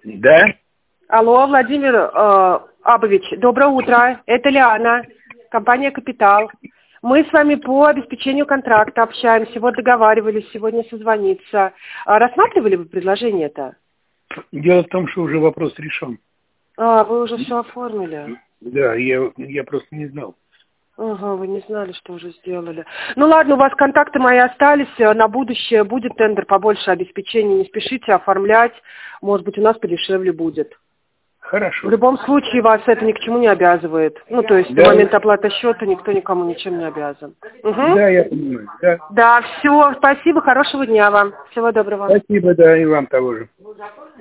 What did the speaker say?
Да? Алло, Владимир Абович, доброе утро. Это Лиана, компания «Капитал». Мы с вами по обеспечению контракта общаемся. Вот договаривались сегодня созвониться. Рассматривали вы предложение-то? Дело в том, что уже вопрос решен. Вы уже все оформили? Да, я просто не знал. Ага, вы не знали, что уже сделали. Ну ладно, у вас контакты мои остались. На будущее будет тендер побольше обеспечения. Не спешите оформлять. Может быть, у нас подешевле будет. Хорошо. В любом случае вас это ни к чему не обязывает. Ну, то есть Да. до момента оплаты счета никто никому ничем не обязан. Угу. Да, я понимаю. Да. Да, все, спасибо, хорошего дня вам. Всего доброго. Спасибо, да, и вам того же.